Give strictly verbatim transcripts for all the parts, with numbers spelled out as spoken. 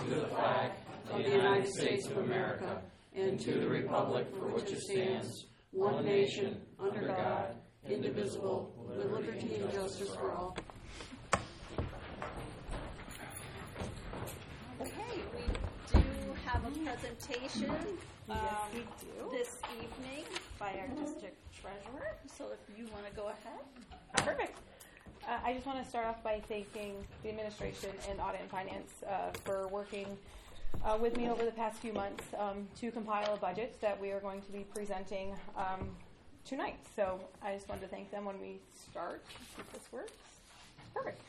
to the flag of the United States of America and to the republic for which it stands, one nation, under God, indivisible, with liberty and justice for all. Okay, we do have a presentation um, yes, we do. this evening by our district treasurer. So if you want to go ahead. Perfect. Uh, I just want to start off by thanking the administration and Audit and Finance uh, for working uh, with me over the past few months um, to compile a budget that we are going to be presenting um, tonight. So I just wanted to thank them when we start. If this works. Perfect.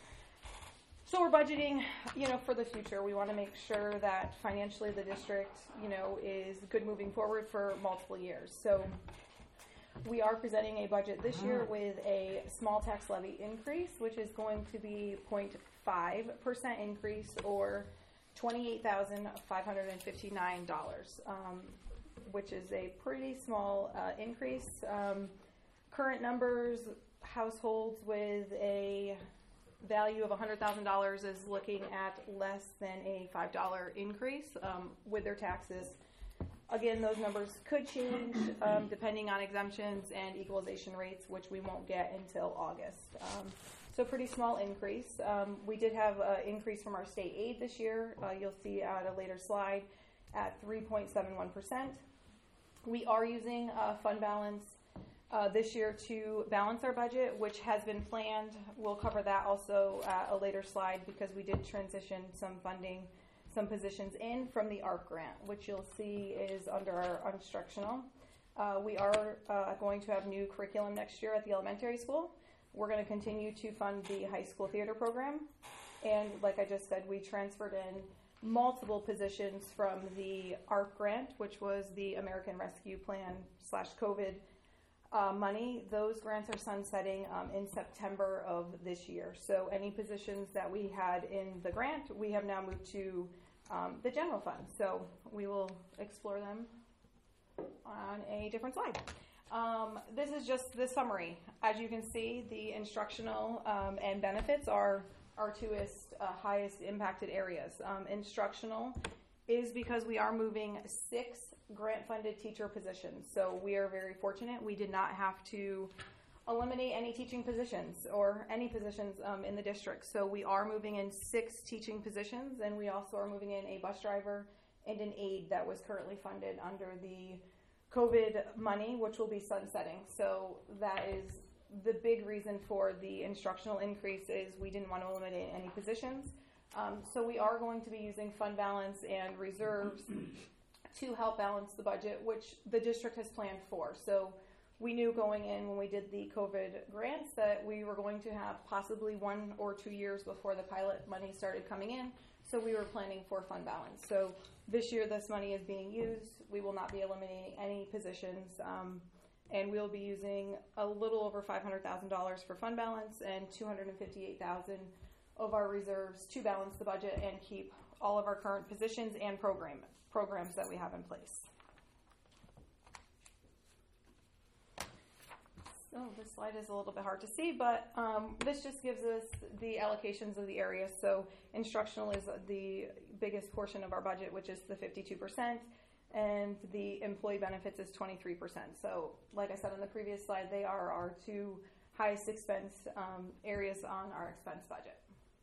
So we're budgeting, you know, for the future. We want to make sure that financially the district, you know, is good moving forward for multiple years. So we are presenting a budget this year with a small tax levy increase, which is going to be zero point five percent increase or twenty-eight thousand five hundred fifty-nine dollars, um, which is a pretty small uh, increase. Um, current numbers, households with a value of one hundred thousand dollars is looking at less than a five dollars increase um, with their taxes. Again, those numbers could change um, depending on exemptions and equalization rates, which we won't get until August. Um, so pretty small increase. Um, we did have an increase from our state aid this year. Uh, you'll see at a later slide at three point seven one percent. We are using uh, fund balance uh, this year to balance our budget, which has been planned. We'll cover that also at a later slide because we did transition some funding some positions in from the A R C grant, which you'll see is under our instructional. Uh, we are uh, going to have new curriculum next year at the elementary school. We're going to continue to fund the high school theater program. And like I just said, we transferred in multiple positions from the A R C grant, which was the American Rescue Plan slash COVID uh, money. Those grants are sunsetting um, in September of this year. So any positions that we had in the grant, we have now moved to um, the general fund. So we will explore them on a different slide. Um, this is just the summary. As you can see, the instructional um, and benefits are our two uh, highest impacted areas. Um, instructional is because we are moving six grant-funded teacher positions. So we are very fortunate. We did not have to eliminate any teaching positions or any positions um, in the district. So we are moving in six teaching positions, and we also are moving in a bus driver and an aide that was currently funded under the COVID money, which will be sunsetting. So that is the big reason for the instructional increase is we didn't want to eliminate any positions. Um, so we are going to be using fund balance and reserves to help balance the budget, which the district has planned for. So we knew going in when we did the COVID grants that we were going to have possibly one or two years before the pilot money started coming in. So we were planning for fund balance. So this year this money is being used. We will not be eliminating any positions. Um, and we'll be using a little over five hundred thousand dollars for fund balance and two hundred fifty-eight thousand dollars of our reserves to balance the budget and keep all of our current positions and program programs that we have in place. So this slide is a little bit hard to see, but um, this just gives us the allocations of the areas. So instructional is the biggest portion of our budget, which is the fifty-two percent, and the employee benefits is twenty-three percent. So like I said on the previous slide, they are our two highest expense um, areas on our expense budget.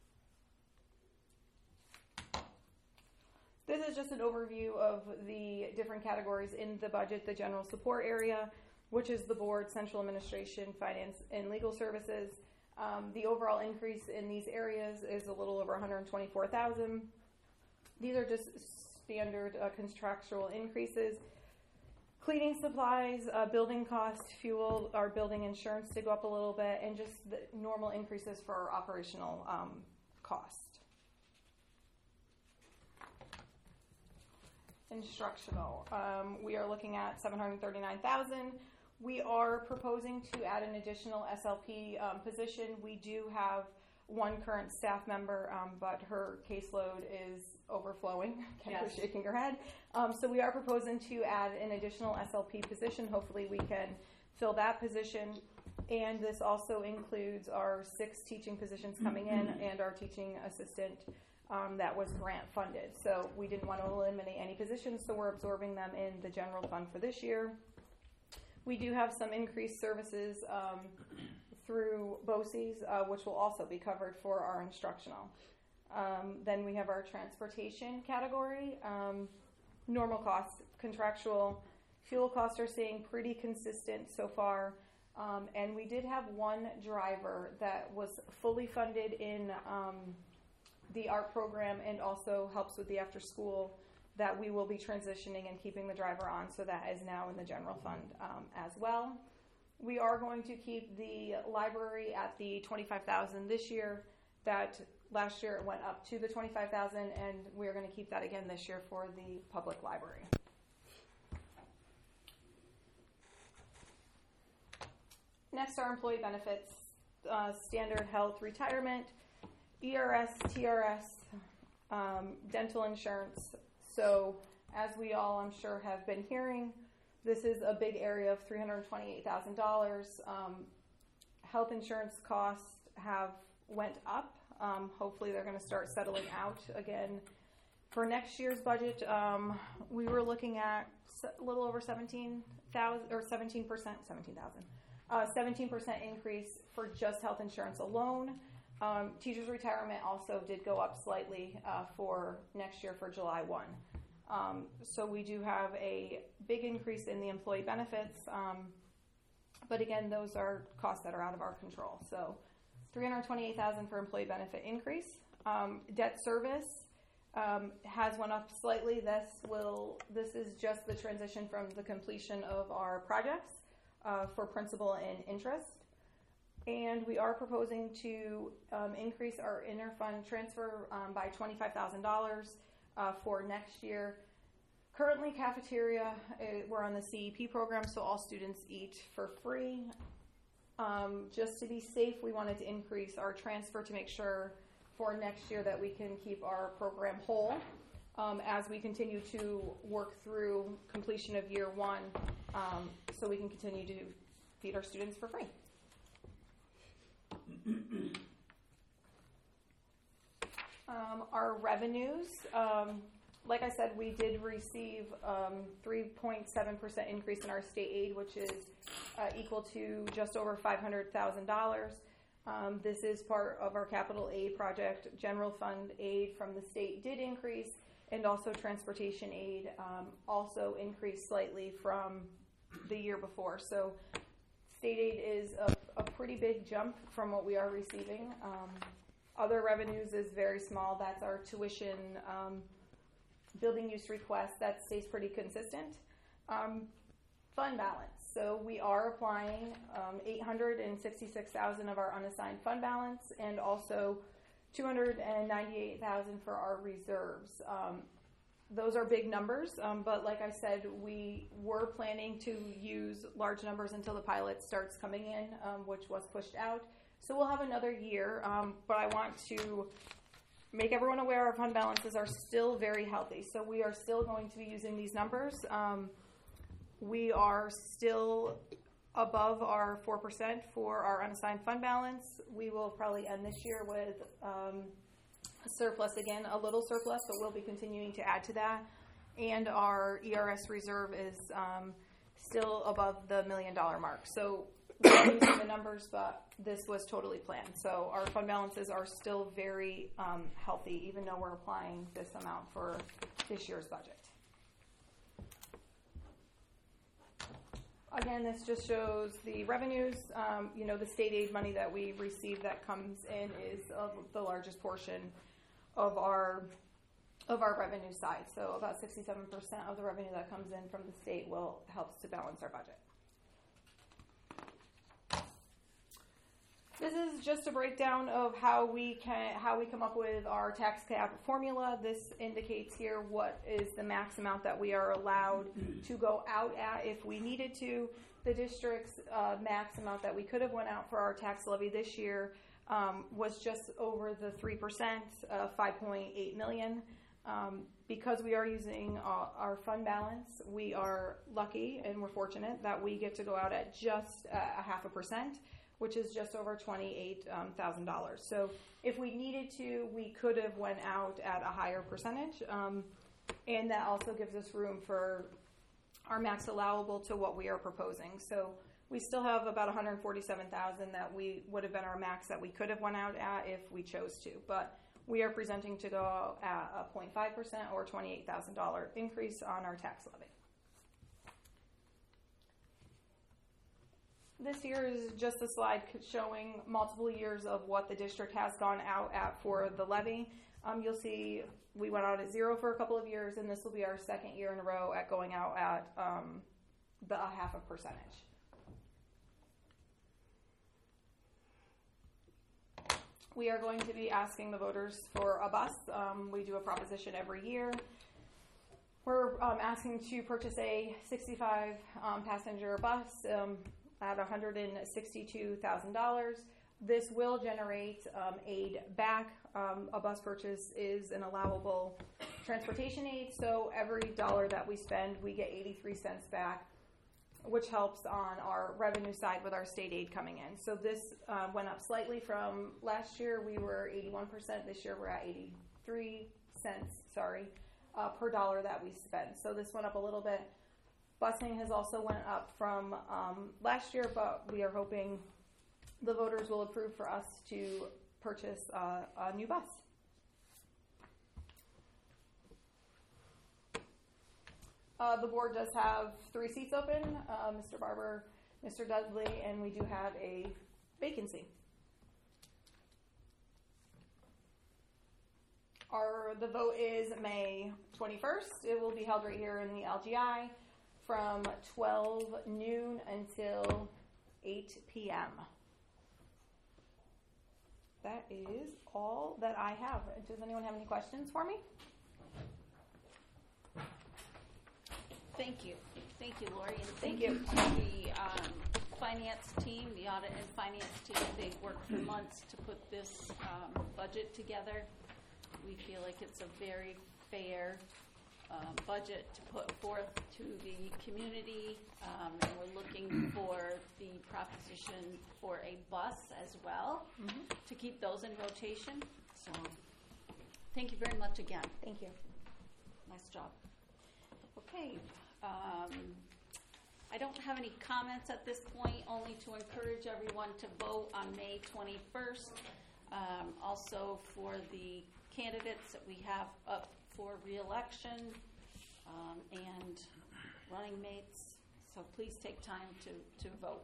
This is just an overview of the different categories in the budget. The general support area, which is the board, central administration, finance, and legal services. Um, the overall increase in these areas is a little over one hundred twenty-four thousand dollars. These are just standard uh, contractual increases. Cleaning supplies, uh, building costs, fuel, our building insurance to go up a little bit, and just the normal increases for our operational um, cost. Instructional, um, we are looking at seven hundred thirty-nine thousand dollars. We are proposing to add an additional S L P um, position. We do have one current staff member, um, but her caseload is overflowing. Kendra's yes. shaking her head. Um, so we are proposing to add an additional S L P position. Hopefully we can fill that position. And this also includes our six teaching positions coming in and our teaching assistant um, that was grant funded. So we didn't want to eliminate any positions, so we're absorbing them in the general fund for this year. We do have some increased services um, through BOCES, uh, which will also be covered for our instructional. Um, then we have our transportation category. Um, normal costs, contractual fuel costs are staying pretty consistent so far. Um, and we did have one driver that was fully funded in um, the art program and also helps with the after school that we will be transitioning and keeping the driver on, so that is now in the general fund um, as well. We are going to keep the library at the twenty-five thousand dollars this year. That last year it went up to the twenty-five thousand dollars, and we're going to keep that again this year for the public library. Next are employee benefits, uh, standard health retirement, E R S, T R S, um, dental insurance. So as we all, I'm sure, have been hearing, this is a big area of three hundred twenty-eight thousand dollars. Um, health insurance costs have went up. Um, hopefully they're going to start settling out again. For next year's budget, um, we were looking at a little over seventeen thousand or seventeen percent, seventeen thousand, uh, seventeen percent increase for just health insurance alone. Um, teachers' retirement also did go up slightly uh, for next year for July first. Um, so we do have a big increase in the employee benefits, um, but again, those are costs that are out of our control. So three hundred twenty-eight thousand dollars for employee benefit increase. Um, debt service um, has went up slightly. This will this is just the transition from the completion of our projects uh, for principal and interest. And we are proposing to um, increase our interfund transfer um, by twenty-five thousand dollars uh, for next year. Currently, cafeteria, uh, we're on the C E P program, so all students eat for free. Um, just to be safe, we wanted to increase our transfer to make sure for next year that we can keep our program whole um, as we continue to work through completion of year one, um, so we can continue to feed our students for free. Um, our revenues, um, like I said, we did receive um, three point seven percent increase in our state aid, which is uh, equal to just over five hundred thousand dollars. Um, this is part of our capital aid project. General fund aid from the state did increase, and also transportation aid um, also increased slightly from the year before. So state aid is a, a pretty big jump from what we are receiving. Um, other revenues is very small. That's our tuition, um, building use request. That stays pretty consistent. Um, fund balance. So we are applying um, eight hundred sixty-six thousand dollars of our unassigned fund balance, and also two hundred ninety-eight thousand dollars for our reserves. Um, Those are big numbers, um, but like I said, we were planning to use large numbers until the pilot starts coming in, um, which was pushed out. So we'll have another year, um, but I want to make everyone aware our fund balances are still very healthy. So we are still going to be using these numbers. Um, we are still above our four percent for our unassigned fund balance. We will probably end this year with um, surplus again, a little surplus, but we'll be continuing to add to that. And our E R S reserve is um, still above the million dollar mark. So we're using the numbers, but this was totally planned. So our fund balances are still very um, healthy, even though we're applying this amount for this year's budget. Again, this just shows the revenues. Um, you know, the state aid money that we receive that comes in is of the largest portion of our of our revenue side. So about sixty-seven percent of the revenue that comes in from the state will helps to balance our budget. This is just a breakdown of how we can how we come up with our tax cap formula. This indicates here what is the max amount that we are allowed to go out at if we needed to. The district's uh, max amount that we could have went out for our tax levy this year um, was just over the three percent, uh, five point eight million. Um, because we are using uh, our fund balance, we are lucky and we're fortunate that we get to go out at just uh, a half a percent. which is just over twenty-eight thousand dollars. So if we needed to, we could have went out at a higher percentage, um, and that also gives us room for our max allowable to what we are proposing. So we still have about one hundred forty-seven thousand dollars that we would have been our max that we could have went out at if we chose to. But we are presenting to go at a zero point five percent or twenty-eight thousand dollars increase on our tax levy. This here is just a slide showing multiple years of what the district has gone out at for the levy. Um, you'll see we went out at zero for a couple of years, and this will be our second year in a row at going out at um, the a half a percentage. We are going to be asking the voters for a bus. Um, we do a proposition every year. We're um, asking to purchase a sixty-five um, passenger bus um, at one hundred sixty-two thousand dollars. This will generate um, aid back. Um, a bus purchase is an allowable transportation aid, so every dollar that we spend, we get eighty-three cents back, which helps on our revenue side with our state aid coming in. So this uh, went up slightly from last year. We were eighty-one percent. This year we're at eighty-three cents, sorry, uh, per dollar that we spend. So this went up a little bit. Busing has also went up from um, last year, but we are hoping the voters will approve for us to purchase uh, a new bus. Uh, the board does have three seats open, uh, Mister Barber, Mister Dudley, and we do have a vacancy. Our, the vote is May twenty-first. It will be held right here in the L G I from twelve noon until eight p.m. That is all that I have. Does anyone have any questions for me? Thank you. Thank you, Lori. And Thank thank, you. you to the um, finance team, the audit and finance team. They've worked for months to put this um, budget together. We feel like it's a very fair um, budget to put forth to the community. Um, and we're looking for the proposition for a bus as well mm-hmm. to keep those in rotation. So thank you very much again. Thank you. Nice job. Okay. Um, I don't have any comments at this point, only to encourage everyone to vote on May twenty-first. Um, also for the candidates that we have up for re-election um, and running mates. So please take time to, to vote.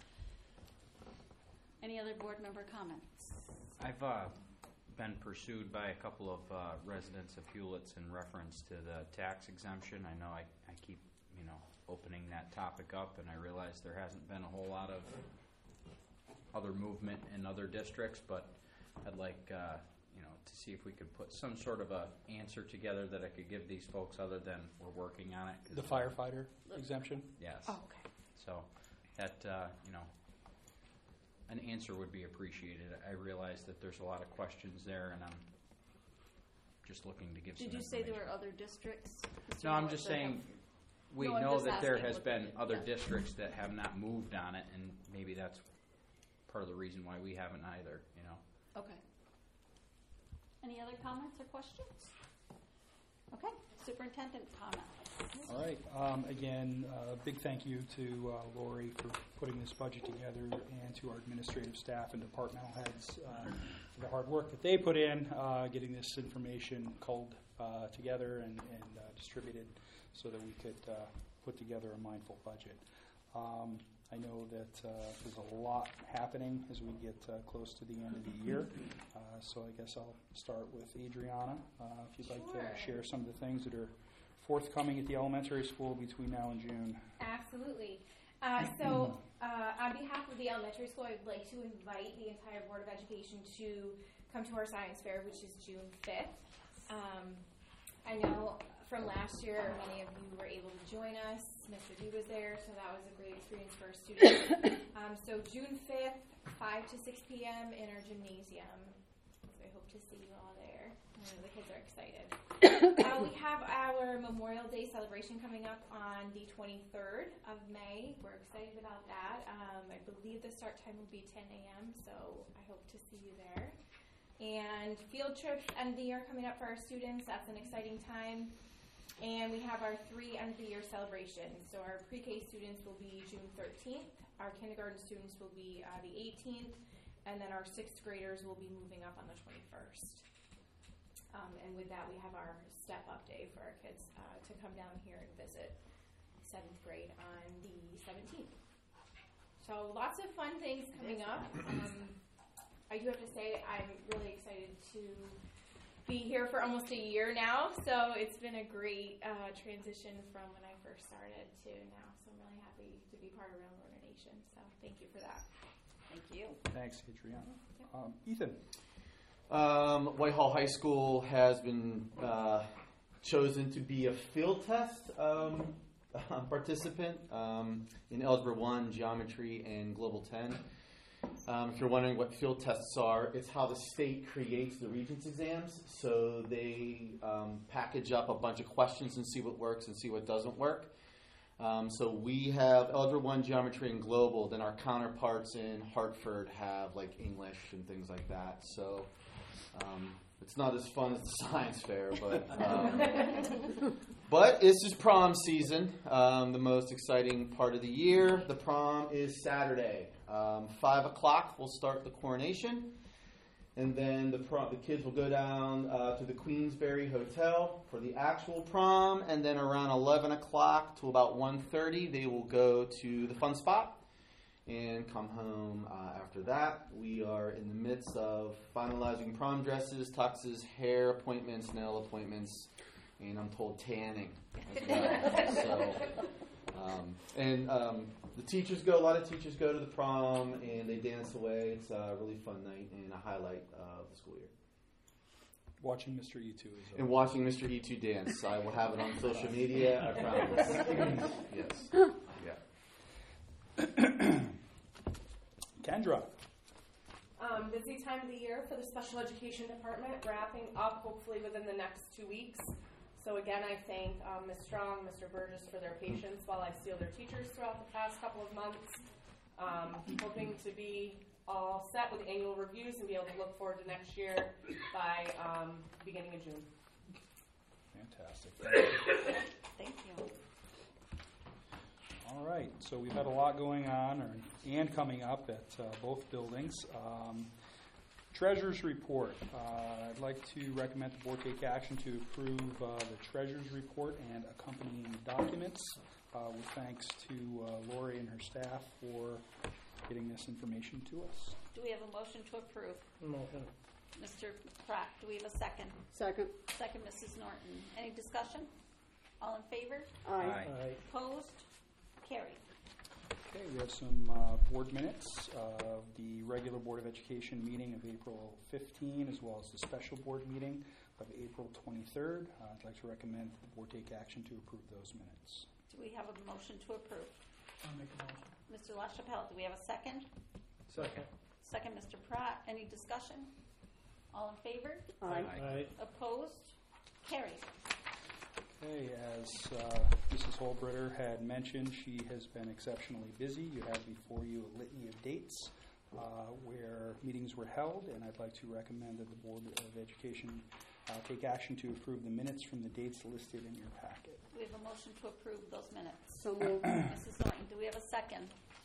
Any other board member comments? I've uh, been pursued by a couple of uh, residents of Hewlett's in reference to the tax exemption. I know I, I keep, you know, opening that topic up, and I realize there hasn't been a whole lot of other movement in other districts, but I'd like, uh, you know, to see if we could put some sort of a answer together that I could give these folks other than we're working on it. The firefighter exemption? Yes. Oh, okay. So that, uh, you know, an answer would be appreciated. I realize that there's a lot of questions there, and I'm just looking to give Did some you say there information. were other districts? Mister No, I'm Moore, just that saying have- we No, I'm know just that there asking has what been they did. other Yeah. districts that have not moved on it, and maybe that's part of the reason why we haven't either, you know. Okay. Any other comments or questions? Okay, superintendent comments. All right. Um, again, a uh, big thank you to uh, Lori for putting this budget together, and to our administrative staff and departmental heads uh, for the hard work that they put in uh, getting this information culled uh, together and, and uh, distributed so that we could uh, put together a mindful budget. Um, I know that uh, there's a lot happening as we get uh, close to the end of the year. Uh, so I guess I'll start with Adriana. Uh, if you'd like Sure. to share some of the things that are forthcoming at the elementary school between now and June. Absolutely. Uh, so uh, on behalf of the elementary school, I'd like to invite the entire Board of Education to come to our science fair, which is June fifth. Um, I know from last year, many of you were able to join us. Mister D was there, so that was a great experience for our students. um, so June fifth, five to six p.m. in our gymnasium. So I hope to see you all there. I know the kids are excited. uh, we have our Memorial Day celebration coming up on the twenty-third of May. We're excited about that. Um, I believe the start time will be ten a.m., so I hope to see you there. And field trips end of the year coming up for our students. That's an exciting time. And we have our three end of the year celebrations. So our pre-K students will be June thirteenth. Our kindergarten students will be uh, the eighteenth. And then our sixth graders will be moving up on the twenty-first. Um, and with that, we have our step up day for our kids uh, to come down here and visit seventh grade on the seventeenth. So lots of fun things coming up. Um, I do have to say I'm really excited to be here for almost a year now. So it's been a great uh, transition from when I first started to now. So I'm really happy to be part of Real Learner Nation. So thank you for that. Thank you. Thanks, Adriana. Um, Ethan. Um, Whitehall High School has been uh, chosen to be a field test um, participant um, in Algebra one, Geometry, and Global ten. Um, if you're wondering what field tests are, it's how the state creates the Regents exams. So they um, package up a bunch of questions and see what works and see what doesn't work. Um, so we have Algebra one, Geometry, and Global. Then our counterparts in Hartford have like English and things like that. So um, it's not as fun as the science fair, but um, but it's just prom season, um, the most exciting part of the year. The prom is Saturday. Um, Five o'clock, we'll start the coronation, and then the prom, the kids will go down uh, to the Queensberry Hotel for the actual prom, and then around eleven o'clock to about one thirty, they will go to the fun spot and come home uh, after that. We are in the midst of finalizing prom dresses, tuxes, hair appointments, nail appointments, and I'm told tanning as well. so, um, and um, the teachers go, a lot of teachers go to the prom and they dance away. It's a really fun night and a highlight of the school year. Watching Mister E two is And watching Mister E two dance. I will have it on social media, I promise. Yes. Yeah. Kendra. Um, busy time of the year for the special education department, wrapping up hopefully within the next two weeks. So again, I thank um, Miz Strong, Mister Burgess for their patience while I seal their teachers throughout the past couple of months. Um, hoping to be all set with annual reviews and be able to look forward to next year by um, beginning of June. Fantastic. Thank you. All right, so we've had a lot going on or, and coming up at uh, both buildings. Um, Treasurer's report. Uh, I'd like to recommend the board take action to approve uh, the treasurer's report and accompanying documents. Uh, with thanks to uh, Lori and her staff for getting this information to us. Do we have a motion to approve? Motion. Mister Pratt, do we have a second? Second. Second, Missus Norton. Any discussion? All in favor? Aye. Aye. Opposed? Carried. Okay, we have some uh, board minutes of the regular Board of Education meeting of April fifteenth, as well as the special board meeting of April twenty-third. Uh, I'd like to recommend that the board take action to approve those minutes. Do we have a motion to approve? I'll make a motion. Mister LaChapelle, do we have a second? Second. Second, Mister Pratt. Any discussion? All in favor? Aye. Aye. Opposed? Carried. Okay, as uh, Missus Holbritter had mentioned, she has been exceptionally busy. You have before you a litany of dates uh, where meetings were held, and I'd like to recommend that the Board of Education uh, take action to approve the minutes from the dates listed in your packet. Do we have a motion to approve those minutes? So moved. Missus Norton, do we have a second?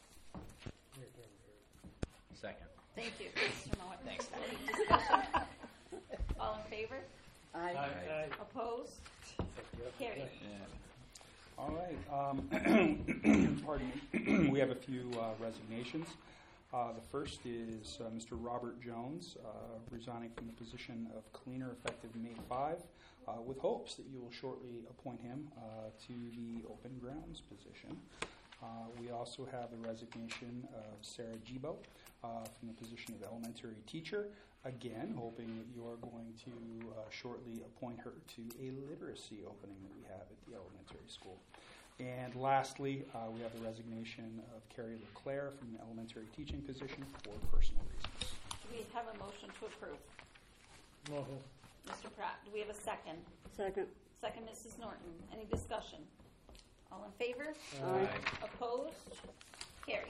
Second. Thank you, Mister Norton. Thanks. Any discussion? All in favor? Aye. Aye. Opposed? Carried. All right. Um, pardon me. We have a few uh, resignations. Uh, the first is uh, Mister Robert Jones, uh, resigning from the position of cleaner effective May fifth, uh, with hopes that you will shortly appoint him uh, to the open grounds position. Uh, we also have the resignation of Sarah Gibo uh, from the position of elementary teacher. Again, hoping that you are going to uh, shortly appoint her to a literacy opening that we have at the elementary school. And lastly, uh, we have the resignation of Carrie LeClaire from the elementary teaching position for personal reasons. Do we have a motion to approve? Motion. Mister Pratt, do we have a second? Second. Second, Missus Norton. Any discussion? All in favor? Aye. Opposed? Carried.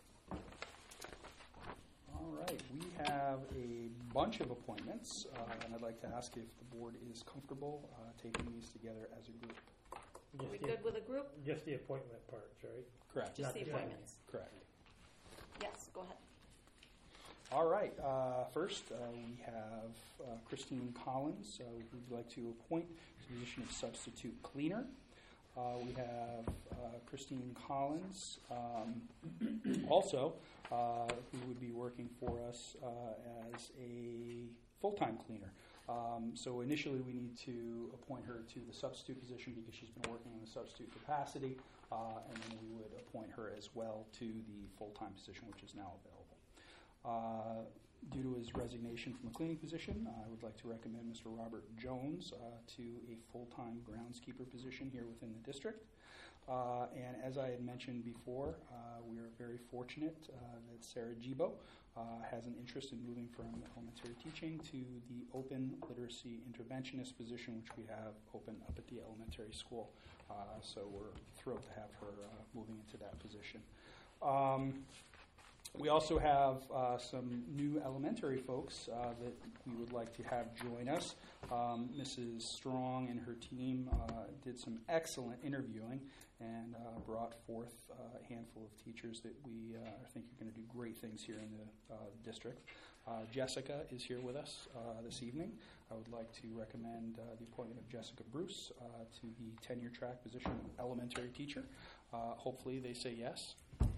All right, we have a bunch of appointments, uh, and I'd like to ask if the board is comfortable uh, taking these together as a group. Are we Just the- good with a group? Just the appointment parts, right? Correct. Just Not the the appointments? Correct. Yes, go ahead. All right. Uh, first, uh, we have uh, Christine Collins, uh, who we'd like to appoint to the position of substitute cleaner. Uh, we have uh, Christine Collins, um, also, uh, who would be working for us uh, as a full-time cleaner. Um, so initially, we need to appoint her to the substitute position because she's been working in the substitute capacity, uh, and then we would appoint her as well to the full-time position, which is now available. Uh, due to his resignation from a cleaning position, I would like to recommend Mister Robert Jones uh, to a full-time groundskeeper position here within the district. Uh, and as I had mentioned before, uh, we are very fortunate uh, that Sarah Gibo uh, has an interest in moving from elementary teaching to the open literacy interventionist position, which we have open up at the elementary school. Uh, so we're thrilled to have her uh, moving into that position. Um, We also have uh, some new elementary folks uh, that we would like to have join us. Um, Missus Strong and her team uh, did some excellent interviewing and uh, brought forth uh, a handful of teachers that we uh, think are going to do great things here in the uh, district. Uh, Jessica is here with us uh, this evening. I would like to recommend uh, the appointment of Jessica Bruce uh, to the tenure track position of elementary teacher. Uh, hopefully they say yes.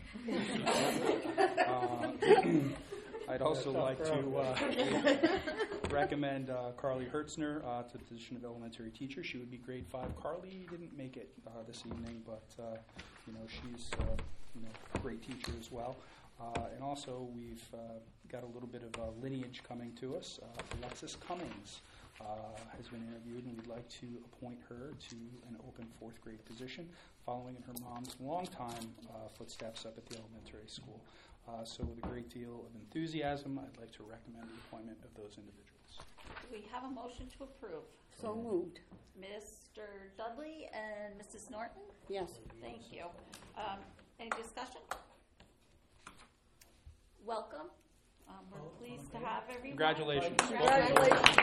uh, I'd also like to uh, recommend uh, Carly Hertzner uh, to the position of elementary teacher. She would be grade five. Carly didn't make it uh, this evening, but uh, you know she's uh, you know a great teacher as well. Uh, and also we've uh, got a little bit of a lineage coming to us. Uh, Alexis Cummings uh, has been interviewed, and we'd like to appoint her to an open fourth grade position, following in her mom's longtime uh, footsteps up at the elementary school. Uh, so with a great deal of enthusiasm, I'd like to recommend the appointment of those individuals. Do we have a motion to approve? So moved. Mister Dudley and Missus Norton? Yes. Thank you. Um, any discussion? Welcome. Um, we're pleased to have everyone. Congratulations. Congratulations.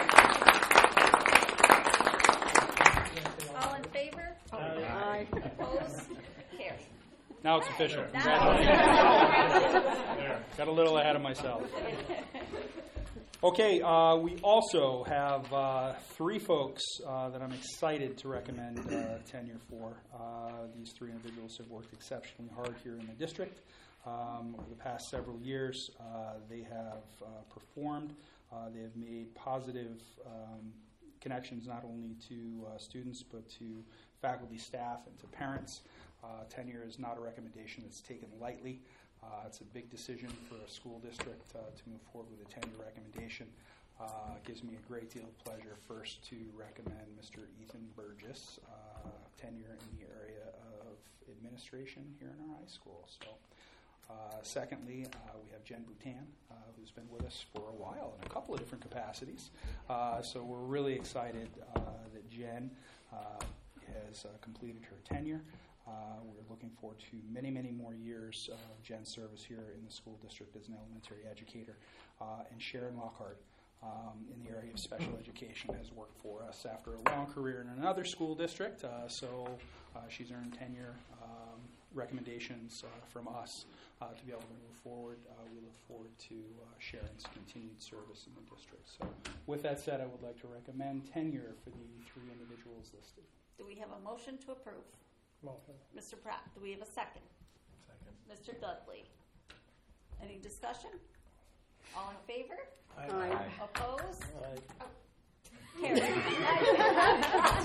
All in favor? Aye. Opposed? Carried. Now it's official. Now- Congratulations. Got a little ahead of myself. Okay, uh, we also have uh, three folks uh, that I'm excited to recommend uh, tenure for. Uh, these three individuals have worked exceptionally hard here in the district. Um, over the past several years, uh, they have uh, performed. Uh, they have made positive um, connections not only to uh, students but to faculty, staff, and to parents. Uh, tenure is not a recommendation that's taken lightly. Uh, it's a big decision for a school district uh, to move forward with a tenure recommendation. Uh, it gives me a great deal of pleasure first to recommend Mister Ethan Burgess, uh, tenure in the area of administration here in our high school. So, uh, secondly, uh, we have Jen Boutan, uh, who's been with us for a while in a couple of different capacities. Uh, so we're really excited uh, that Jen uh, has uh, completed her tenure. Uh, we're looking forward to many, many more years of Jen's service here in the school district as an elementary educator. Uh, and Sharon Lockhart, um, in the area of special education, has worked for us after a long career in another school district. Uh, so uh, she's earned tenure um, recommendations uh, from us uh, to be able to move forward. Uh, we look forward to uh, Sharon's continued service in the district. So with that said, I would like to recommend tenure for the three individuals listed. Do we have a motion to approve? Motion. Mister Pratt, do we have a second? Second. Mister Dudley. Any discussion? All in favor? Aye. Opposed? Aye. Carried.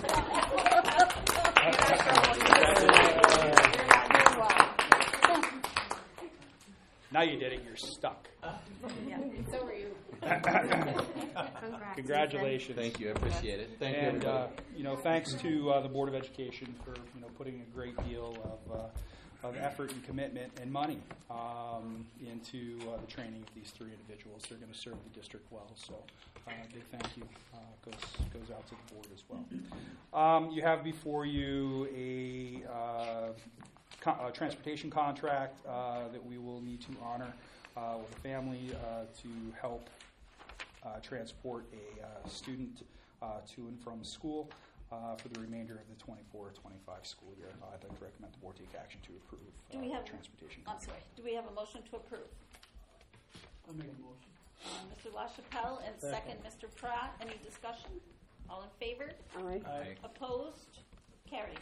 Now you did it, you're stuck. Yeah. So are you. Congratulations. Thank you. I appreciate it. Thank you, And, uh, everybody. you know, thanks to uh, the Board of Education for, you know, putting a great deal of uh, of effort and commitment and money um, into uh, the training of these three individuals. They're going to serve the district well. So uh, big thank you uh, goes goes out to the board as well. Um, you have before you a, uh, co- a transportation contract uh, that we will need to honor uh, with a family uh, to help uh, transport a uh, student uh, to and from school uh, for the remainder of the twenty-four twenty-five school year. Uh, I'd like to recommend the board take action to approve Do we uh, have- the transportation I'm contract. sorry, do we have a motion to approve? I'll make a motion. Uh, Mister LaChapelle and second, Mister Pratt. Any discussion? All in favor? Aye. Aye. Opposed? Carried.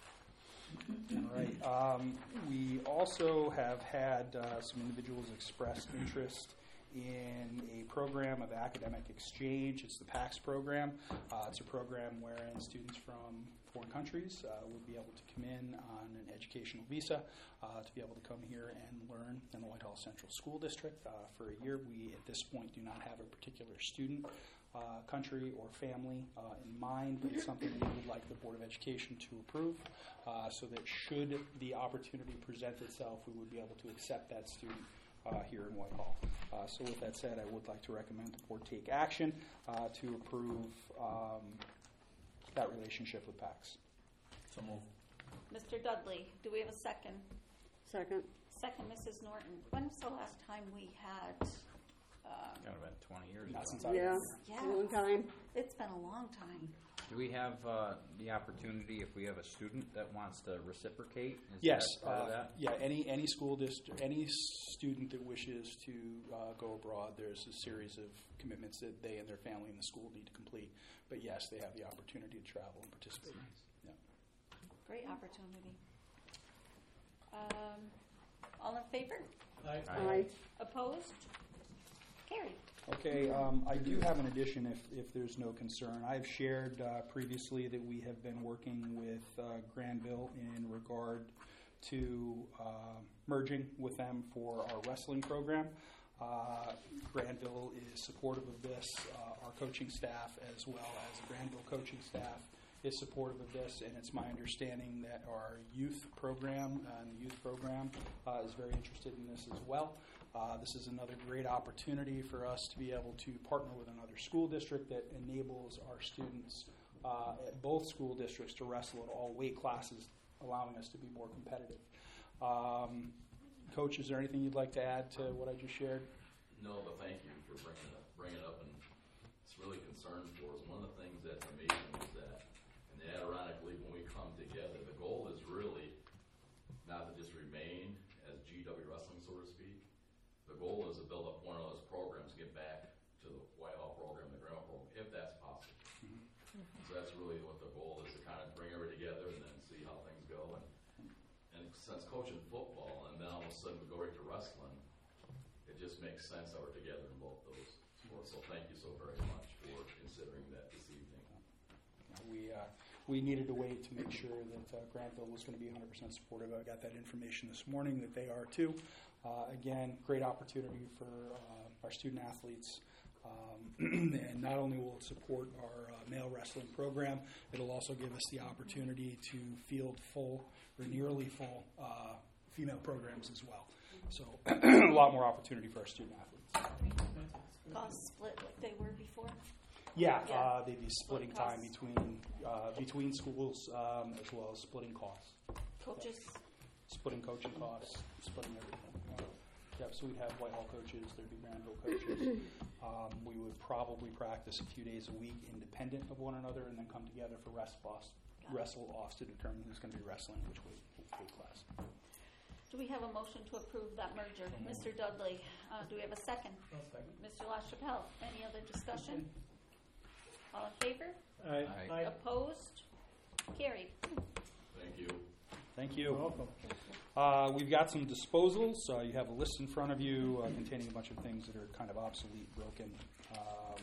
All right. Um, we also have had uh, some individuals express interest in a program of academic exchange. It's the PAX program. Uh, it's a program wherein students from foreign countries uh, would be able to come in on an educational visa uh, to be able to come here and learn in the Whitehall Central School District uh, for a year. We, at this point, do not have a particular student, uh, country, or family uh, in mind, but it's something we would like the Board of Education to approve uh, so that should the opportunity present itself, we would be able to accept that student Uh, here in Whitehall. Uh, so with that said, I would like to recommend the board take action uh, to approve um, that relationship with PAX. So moved. Mister Dudley, do we have a second? Second. Second, Missus Norton. When's the last time we had, um, Got about twenty years Not ago. since I Yeah. Yeah. Long time. it's been a long time. Do we have uh, the opportunity, if we have a student that wants to reciprocate? Is Yes. that part of Uh, that? yeah. Any any school district, any student that wishes to uh, go abroad, there's a series of commitments that they and their family and the school need to complete. But yes, they have the opportunity to travel and participate. Yeah. Great opportunity. Um, all in favor? Aye. Aye. Opposed? Carried. Okay, um, I do have an addition if, if there's no concern. I've shared uh, previously that we have been working with uh, Granville in regard to uh, merging with them for our wrestling program. Uh, Granville is supportive of this. Uh, our coaching staff, as well as the Granville coaching staff, is supportive of this, and it's my understanding that our youth program uh, and the youth program uh, is very interested in this as well. Uh, this is another great opportunity for us to be able to partner with another school district that enables our students uh, at both school districts to wrestle at all weight classes, allowing us to be more competitive. Um, Coach, is there anything you'd like to add to what I just shared? No, but thank you for bringing it up, bringing it up, and it's really concerned for us. One of the things that's amazing is that, and ironically, when we come together, the goal is really not to just remain as G W Wrestling, so to speak. The goal is to build up one of those programs, get back to the Whitehall program, the Grandma program, if that's possible. Mm-hmm. So that's really what the goal is, to kind of bring everybody together and then see how things go. And, and since coaching football, and then all of a sudden we go right to wrestling, it just makes sense that we're together in both those sports. So thank you so very much for considering that this evening. We uh, we needed to wait to make sure that uh, Granville was going to be one hundred percent supportive. I got that information this morning that they are too. Uh, again, great opportunity for uh, our student athletes. Um, and not only will it support our uh, male wrestling program, it'll also give us the opportunity to field full or nearly full uh, female programs as well. So a lot more opportunity for our student athletes. Costs split like they were before? Yeah, Yeah. uh, they'd be splitting Split time costs. between uh, between schools um, as well as splitting costs, Coaches? splitting coaching costs, splitting everything. Uh, yeah, so we'd have Whitehall coaches, there'd be Granville coaches. Um, we would probably practice a few days a week independent of one another and then come together for wrestle offs, wrestle offs to determine who's going to be wrestling which weight, weight class. Do we have a motion to approve that merger? Mister Dudley, uh, do we have a second? I'll second. Mister LaChapelle, any other discussion? All in favor? Aye. Aye. Opposed? Carried. Thank you. Thank You're you. welcome. Uh, we've got some disposals. Uh, you have a list in front of you uh, containing a bunch of things that are kind of obsolete, broken, um,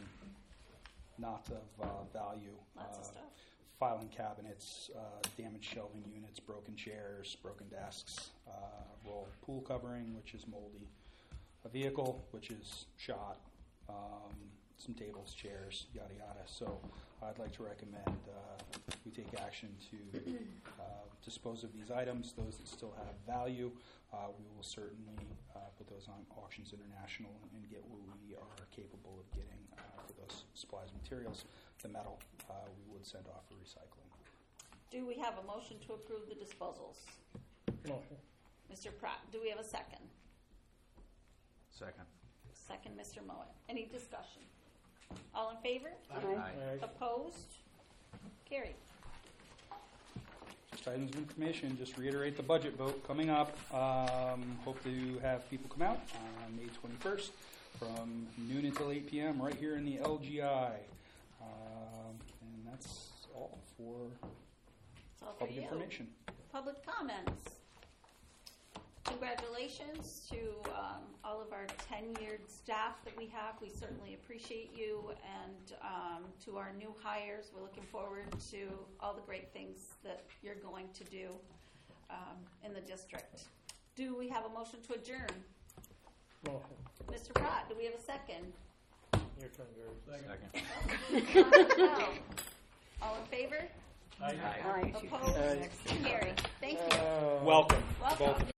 not of uh, value. Lots of Uh, stuff. Filing cabinets, uh, damaged shelving units, broken chairs, broken desks, uh, roll pool covering, which is moldy, a vehicle, which is shot, um, some tables, chairs, yada yada. So I'd like to recommend uh, we take action to uh, dispose of these items. Those that still have value, uh, we will certainly uh, put those on Auctions International and get what we are capable of getting uh, for those supplies and materials. The metal uh, we would send off for recycling. Do we have a motion to approve the disposals? Motion. Mister Pratt, do we have a second? Second. Second, Mister Moet. Any discussion? All in favor? Aye. Opposed? Carried. Just items of information, just reiterate the budget vote coming up. Um, hope to have people come out on May twenty-first from noon until eight p.m. right here in the L G I. Um, and that's all for It's all for public you. information. Public comments. Congratulations to um, all of our tenured staff that we have. We certainly appreciate you. And um, to our new hires, we're looking forward to all the great things that you're going to do um, in the district. Do we have a motion to adjourn? Motion. Mister Pratt, do we have a second? Your turn, Gary. Second. All in favor? Aye. Opposed? Carried. Thank you. Welcome. Welcome.